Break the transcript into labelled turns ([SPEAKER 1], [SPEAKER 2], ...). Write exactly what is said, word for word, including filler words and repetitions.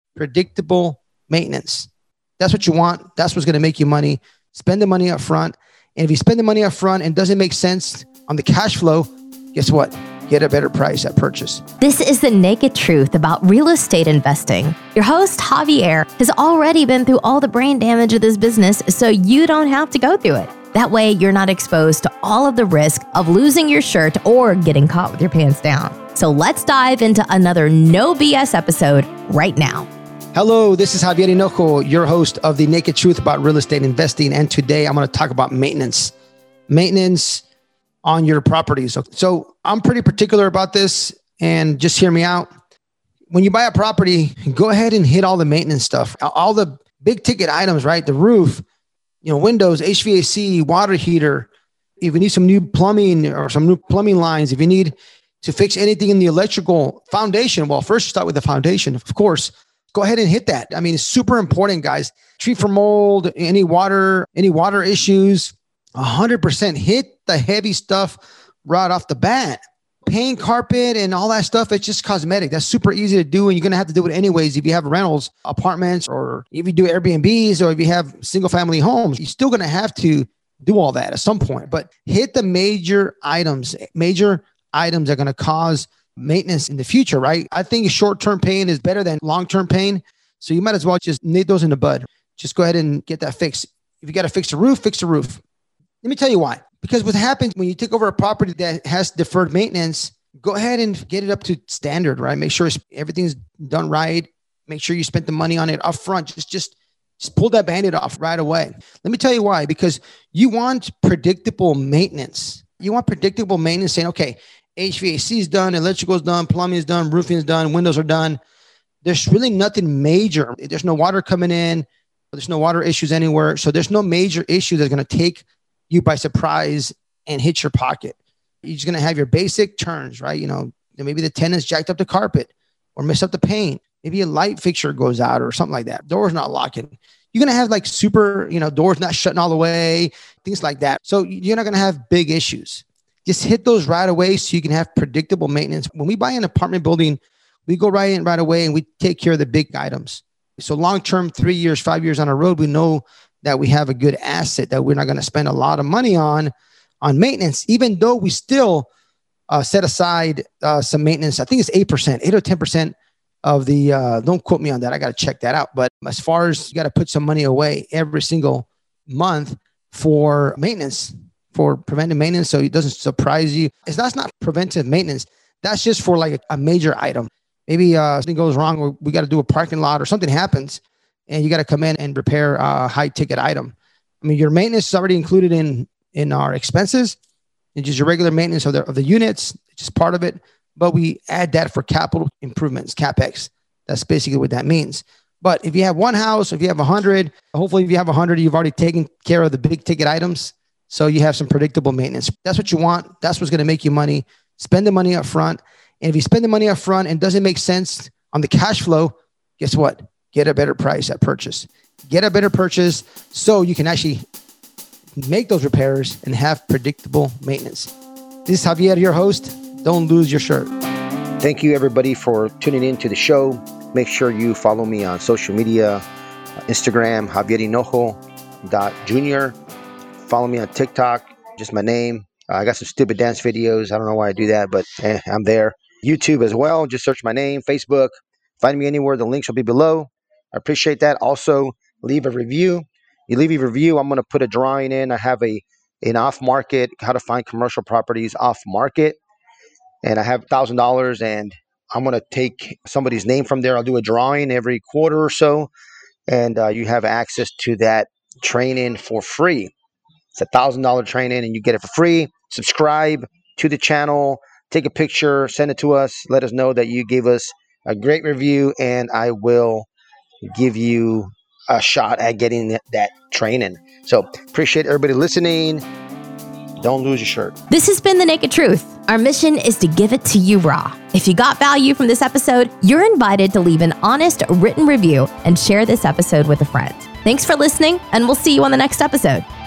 [SPEAKER 1] predictable maintenance. That's what you want. That's what's going to make you money. Spend the money up front. And if you spend the money up front and it doesn't make sense on the cash flow, guess what? Get a better price at purchase.
[SPEAKER 2] This is the naked truth about real estate investing. Your host, Javier, has already been through all the brain damage of this business, so you don't have to go through it. That way, you're not exposed to all of the risk of losing your shirt or getting caught with your pants down. So let's dive into another no B S episode right now.
[SPEAKER 1] Hello, this is Javier Hinojo, your host of The Naked Truth About Real Estate Investing. And today I'm going to talk about maintenance. Maintenance on your properties. So, so I'm pretty particular about this, and just hear me out. When you buy a property, go ahead and hit all the maintenance stuff, all the big ticket items, right? The roof, you know, windows, H V A C, water heater. If you need some new plumbing or some new plumbing lines, if you need to fix anything in the electrical foundation, well, first start with the foundation, of course. Go ahead and hit that. I mean, it's super important, guys. Treat for mold, any water, any water issues, one hundred percent hit the heavy stuff right off the bat. Paint, carpet, and all that stuff, it's just cosmetic. That's super easy to do, and you're going to have to do it anyways if you have rentals, apartments, or if you do Airbnbs, or if you have single-family homes. You're still going to have to do all that at some point. But hit the major items. Major items are going to cause maintenance in the future, right? I think short-term pain is better than long-term pain. So you might as well just nip those in the bud. Just go ahead and get that fixed. If you got to fix the roof, fix the roof. Let me tell you why. Because what happens when you take over a property that has deferred maintenance, go ahead and get it up to standard, right? Make sure everything's done right. Make sure you spent the money on it up front. Just, just, just pull that Band-Aid off right away. Let me tell you why. Because you want predictable maintenance. You want predictable maintenance saying, okay, H V A C is done, electrical is done, plumbing is done, roofing is done, windows are done. There's really nothing major. There's no water coming in. There's no water issues anywhere. So there's no major issue that's going to take you by surprise and hit your pocket. You're just going to have your basic turns, right? You know, maybe the tenants jacked up the carpet or messed up the paint. Maybe a light fixture goes out or something like that. Door's not locking. You're going to have like super, you know, doors not shutting all the way, things like that. So you're not going to have big issues. Just hit those right away so you can have predictable maintenance. When we buy an apartment building, we go right in right away and we take care of the big items. So long-term, three years, five years on a road, we know that we have a good asset that we're not going to spend a lot of money on, on maintenance, even though we still uh, set aside uh, some maintenance. I think it's eight percent, eight or ten percent of the, uh, don't quote me on that. I got to check that out. But as far as you got to put some money away every single month for maintenance, for preventive maintenance, so it doesn't surprise you. It's that's not preventive maintenance. That's just for like a, a major item. Maybe uh, something goes wrong, or we got to do a parking lot, or something happens, and you got to come in and repair a high ticket item. I mean, your maintenance is already included in in our expenses. It's just your regular maintenance of the of the units, it's just part of it. But we add that for capital improvements, CapEx. That's basically what that means. But if you have one house, if you have a hundred, hopefully if you have a hundred, you've already taken care of the big ticket items. So you have some predictable maintenance. That's what you want. That's what's going to make you money. Spend the money up front. And if you spend the money up front and it doesn't make sense on the cash flow, guess what? Get a better price at purchase. Get a better purchase so you can actually make those repairs and have predictable maintenance. This is Javier, your host. Don't lose your shirt.
[SPEAKER 3] Thank you, everybody, for tuning in to the show. Make sure you follow me on social media, Instagram, Javier Hinojo dot junior. Follow me on TikTok, just my name. Uh, I got some stupid dance videos. I don't know why I do that, but eh, I'm there. YouTube as well. Just search my name. Facebook. Find me anywhere. The links will be below. I appreciate that. Also, leave a review. You leave a review, I'm going to put a drawing in. I have a an off-market, how to find commercial properties off-market. And I have one thousand dollars, and I'm going to take somebody's name from there. I'll do a drawing every quarter or so. And uh, you have access to that training for free. It's a one thousand dollars training, and you get it for free. Subscribe to the channel. Take a picture. Send it to us. Let us know that you gave us a great review, and I will give you a shot at getting that, that training. So appreciate everybody listening. Don't lose your shirt.
[SPEAKER 2] This has been The Naked Truth. Our mission is to give it to you raw. If you got value from this episode, you're invited to leave an honest written review and share this episode with a friend. Thanks for listening, and we'll see you on the next episode.